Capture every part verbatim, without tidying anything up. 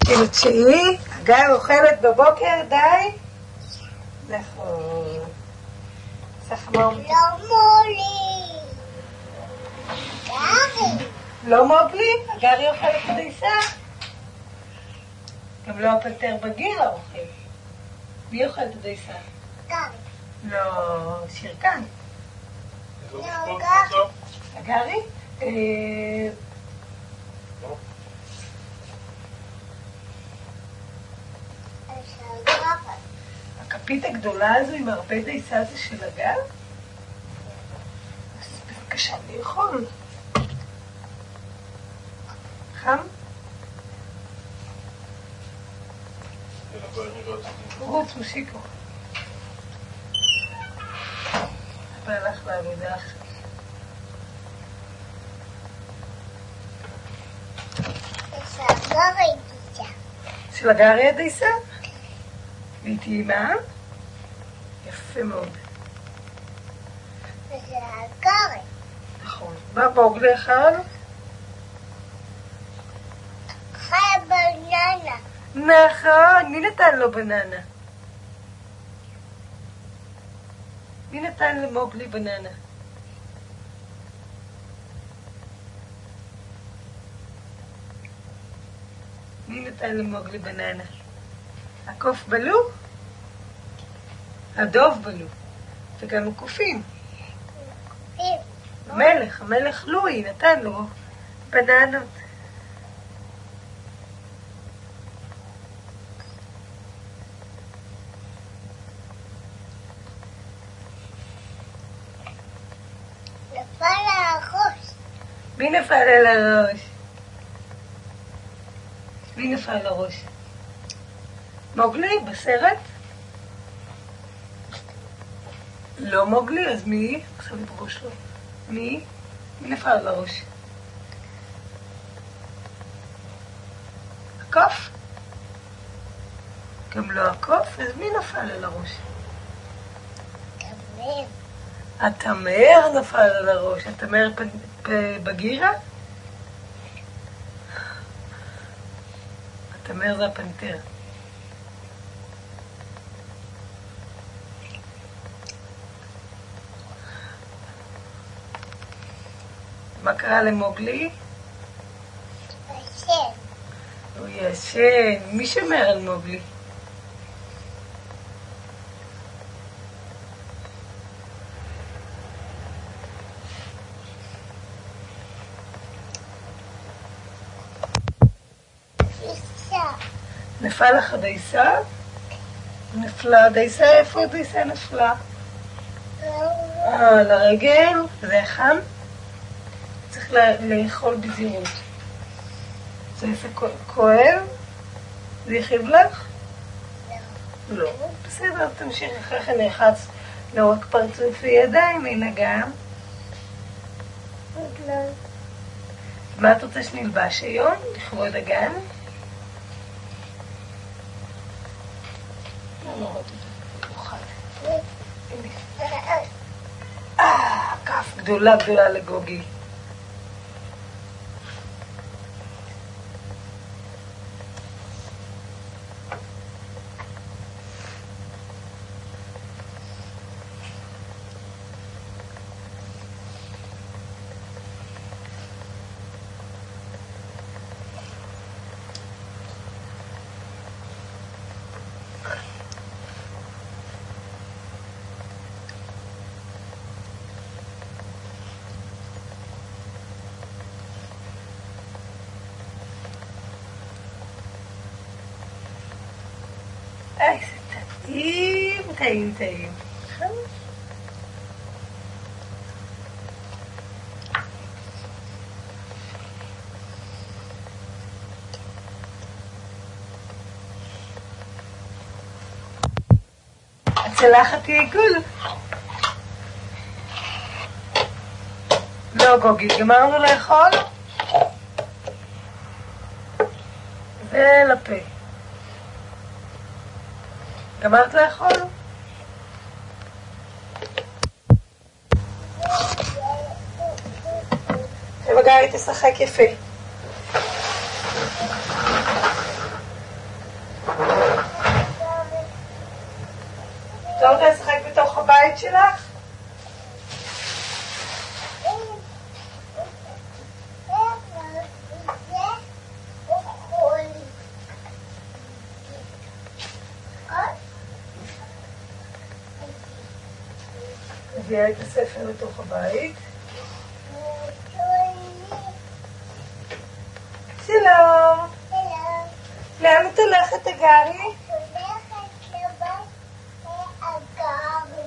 כאילו תשיעי, הגר אוכלת בבוקר, די? נכון. סך מה אומרת? לא מולי. גרי. לא מוגלי? הגרי אוכלת בדייסה? גם לא הפנתר בגיל האוכל. מי אוכל את הדייסה? גרי. לא, שירקן. לא גרי. הגרי? אה... הכפית הגדולה הזו עם הרבה דייסה זה של הגר? אז בבקשה לאכול. חם? רוץ מושיקו. אבא הלך לעבודה עכשיו. של הגרי דייסה. של הגרי הדייסה? והיא טעימה? יפה מאוד. ושל הגרי. נכון. מה בוגלי אכל? חיה בננה. נכון. מי נתן לו בננה? מי נתן למוגלי בננה? מי נתן למוגלי בננה? הקוף בלו? הדוב בלו. וגם הקופים. המלך, המלך לואי נתן לו בננות. נפל על הראש. מי נפל על הראש? מי נפל על הראש? מוגלי בסרט? לא מוגלי, אז מי? עכשיו את ראש לו. מי? מי נפל על הראש? הקוף? גם לא הקוף, אז מי נפל על הראש? תמר. התמר נפל על הראש. התמר בגירה? התמר זה הפנתר. מה קרה למוגלי? ישן. הוא ישן. מי שומר על מוגלי? אישה. נפל לך הדייסה? נפלה הדייסה? איפה הדייסה נפלה? אה, לרגל? זה חם? צריך לאכול בזהירות. זה איזה כואב? זה יכאב לך? לא. לא. בסדר, תמשיך אחרי כן נלחץ לאורך פרצוף וידיים, הנה גם. רגליים. מה את רוצה שנלבש היום? לכבוד הגן? לא, לא ראיתי את זה. נוכל. אה, כף גדולה גדולה לגוגי. איזה טעים, טעים, טעים. הצלחת היא עיגול. לא גוגי, גמרנו לאכול? ולפה. גמרת לאכול? ובגרי תשחק יפה. מביאה את הספר לתוך הבית. שלום. שלום. לאן את הולכת, הגרי? הולכת לבית הגרי.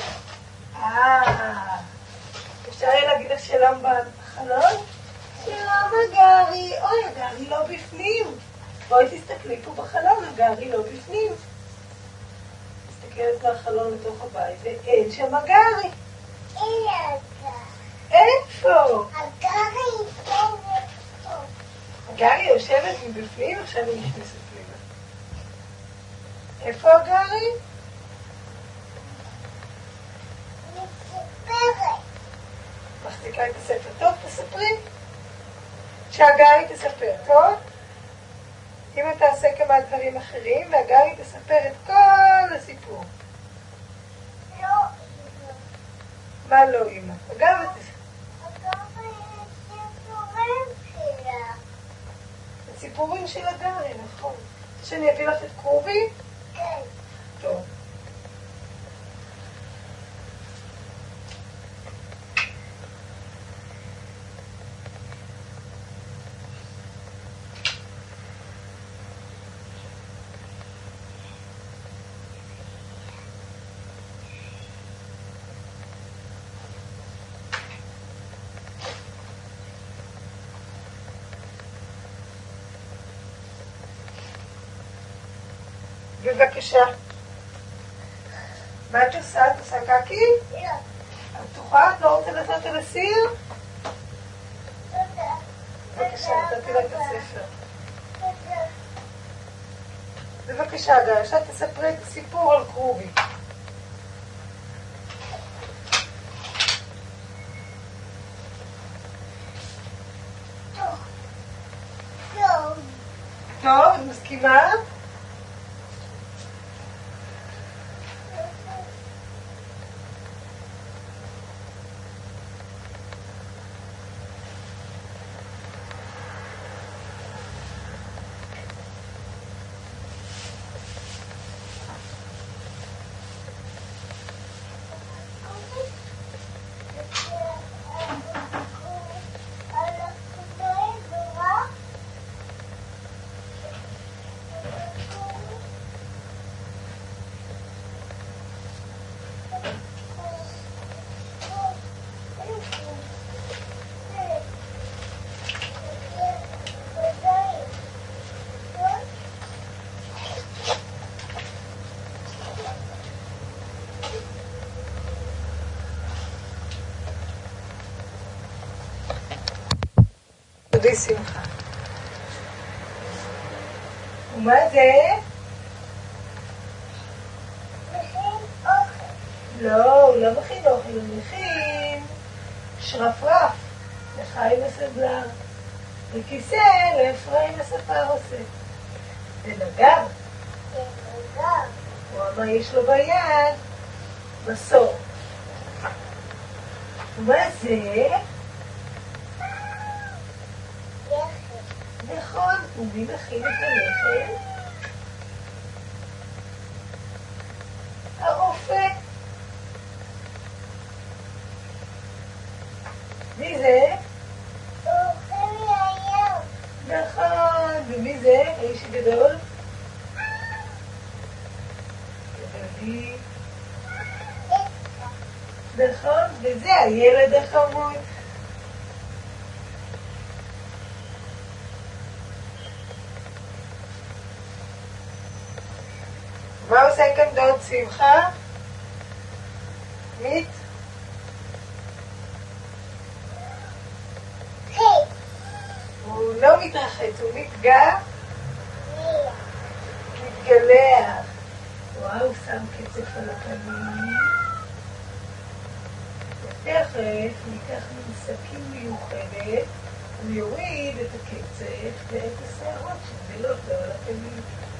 אה, אפשר היה להגיד לה שלום בחלון? שלום, הגרי. אוי, הגרי לא בפנים. בואי תסתכלי פה בחלון, הגרי לא בפנים. מסתכלת מהחלון לתוך הבית, ואין שם הגרי. אין הגרי. איפה? הגרי יושבת פה. הגרי יושבת מבפנים, עכשיו היא נכנסת פנימה. איפה הגרי? מספרת. מחזיקה את הספר. טוב, תספרי. שהגרי תספר, טוב? אמא תעשה כמה דברים אחרים, והגרי תספר את כל הסיפור. לא אמא. מה לא אמא? וגם את הגרי סיפורים שלה. הסיפורים של הגרי, נכון. שאני אביא לך את קרובי? כן. טוב. בבקשה. מה את עושה? את עושה קקי? לא. את בטוחה? את לא רוצה לתת על הסיר? תודה. בבקשה, נתתי לה את הספר. תודה. בבקשה, גיא, עכשיו תספרי את הסיפור על קרובי. טוב. טוב. טוב, את מסכימה? תודי שמחה. ומה זה? מכין אוכל. לא, הוא לא מכין אוכל, הוא מכין שרפרף לחיים הסנדלר, וכיסא לאפרים הספר עושה. זה נגר. זה נגר. הוא אמר יש לו ביד מסור. ומה זה? נכון, ומי מכין את הלחם? הרופא. מי זה? אוכל מהים. נכון, ומי זה? האיש הגדול? דודי. נכון, וזה הילד החמוד. מה עושה כאן דוד שמחה? מית? כן. הוא לא מתרחץ, הוא מתגע, מיה. מתגלח. וואו, הוא שם קצף על הפנים. ותכף ניקח ממסקים מיוחדת, הוא יוריד את הקצף ואת השערות שגדלות לו על הפנים.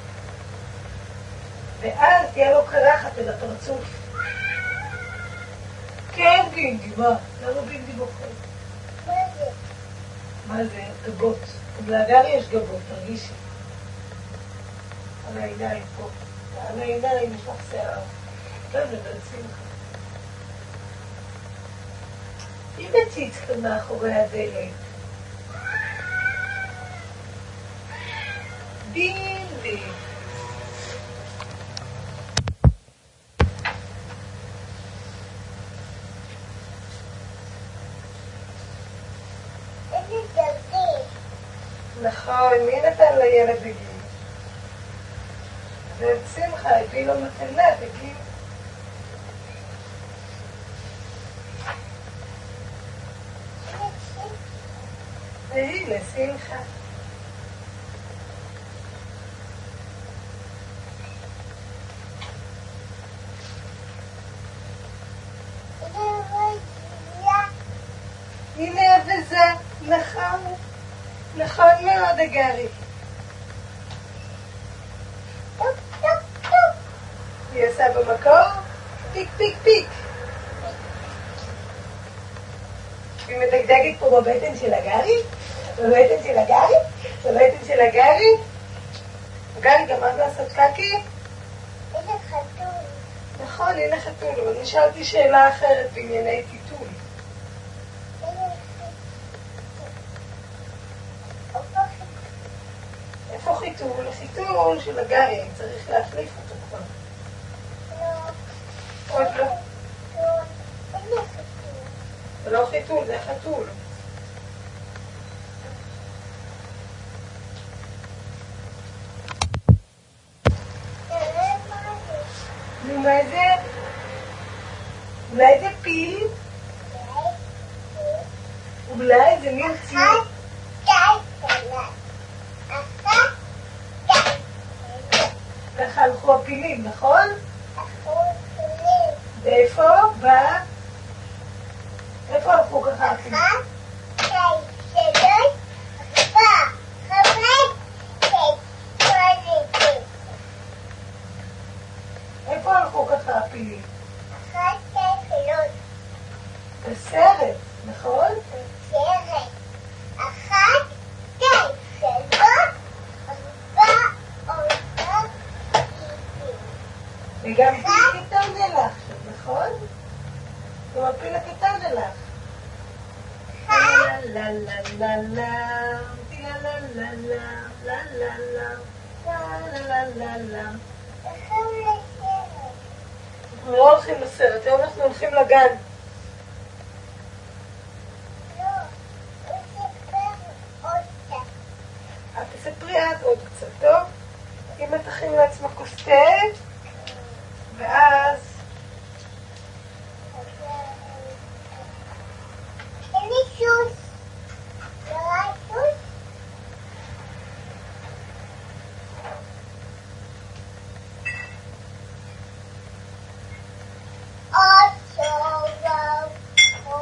ואז תהיה לו קרחת אל הפרצוף. כן, בינדי, מה? למה בינדי בוחר? מה זה? מה זה? גבות. להגר יש גבות, תרגישי. על העיניים פה. על העיניים יש לך שיער. כן, זה בעצמך. הנה ציץ כאן מאחורי הדלת. בילי. איזה גלגל. נכון, מי נתן לילד בגיל? זה שמחה, הביא לו מתנה בגיל. והנה, שמחה. הנה אבזה, נכון, נכון מאוד הגרי. טוק טוק טוק. היא עושה במקור פיק פיק פיק. היא מדגדגת פה בבטן של הגרי, בבטן של הגרי, בבטן של הגרי. הגרי גמר לעשות קקי? איזה חתול. נכון, הנה חתול, אבל אני שאלתי שאלה אחרת בענייני טיטול. איפה חיתול? חיתול של הגרי, צריך להחליף אותו כבר. עוד לא. זה לא חיתול, זה חתול. נו, מה זה? אולי זה פיל? אולי זה מין ציור? ככה הלכו הפילים, נכון? ואיפה? ב... איפה הלכו ככה הפילים? איפה הלכו ככה הפילים? בסרט, נכון? וגם פיל קטן נלך, נכון? גם הפיל הקטן נלך. לה לה לה לה לה לה לה לה לה לה לה לה לה לה. אנחנו לא הולכים לסרט, היום אנחנו הולכים לגן. את תספרי את עוד קצת, טוב? אם את תכין לעצמך כוס תה